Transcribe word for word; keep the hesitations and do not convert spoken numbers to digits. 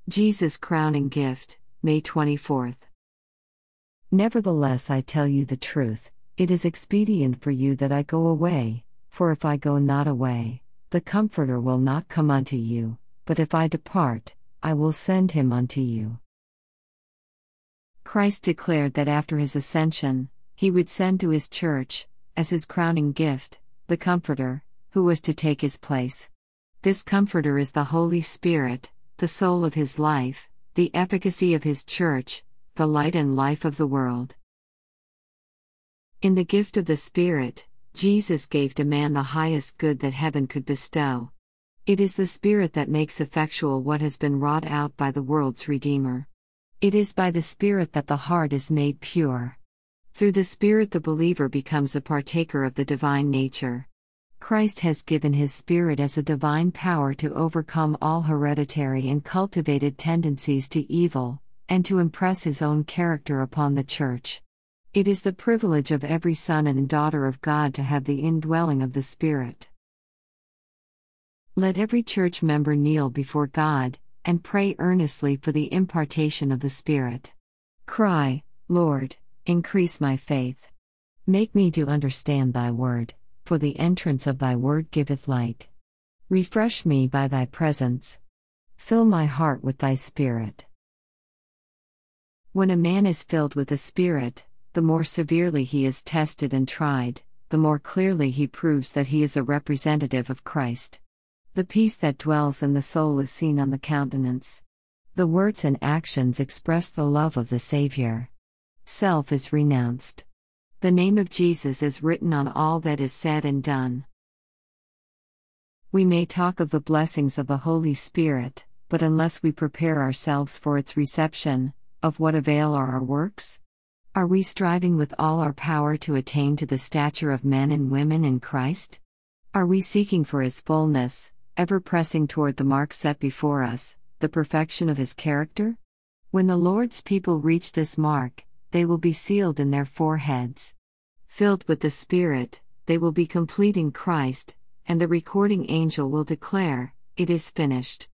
Jesus' crowning gift, May twenty-fourth. Nevertheless, I tell you the truth, it is expedient for you that I go away, for if I go not away, the Comforter will not come unto you, but if I depart, I will send him unto you. Christ declared that after his ascension, he would send to his church, as his crowning gift, the Comforter, who was to take his place. This Comforter is the Holy Spirit, the soul of his life, the efficacy of his church, the light and life of the world. In the gift of the Spirit, Jesus gave to man the highest good that heaven could bestow. It is the Spirit that makes effectual what has been wrought out by the world's Redeemer. It is by the Spirit that the heart is made pure. Through the Spirit the believer becomes a partaker of the divine nature. Christ has given his Spirit as a divine power to overcome all hereditary and cultivated tendencies to evil, and to impress his own character upon the Church. It is the privilege of every son and daughter of God to have the indwelling of the Spirit. Let every church member kneel before God, and pray earnestly for the impartation of the Spirit. Cry, Lord, increase my faith. Make me to understand thy word, for the entrance of thy word giveth light. Refresh me by thy presence. Fill my heart with thy Spirit. When a man is filled with the Spirit, the more severely he is tested and tried, the more clearly he proves that he is a representative of Christ. The peace that dwells in the soul is seen on the countenance. The words and actions express the love of the Savior. Self is renounced. The name of Jesus is written on all that is said and done. We may talk of the blessings of the Holy Spirit, but unless we prepare ourselves for its reception, of what avail are our works? Are we striving with all our power to attain to the stature of men and women in Christ? Are we seeking for his fullness, ever pressing toward the mark set before us, the perfection of his character? When the Lord's people reach this mark, they will be sealed in their foreheads. Filled with the Spirit, they will be complete in Christ, and the recording angel will declare, "It is finished."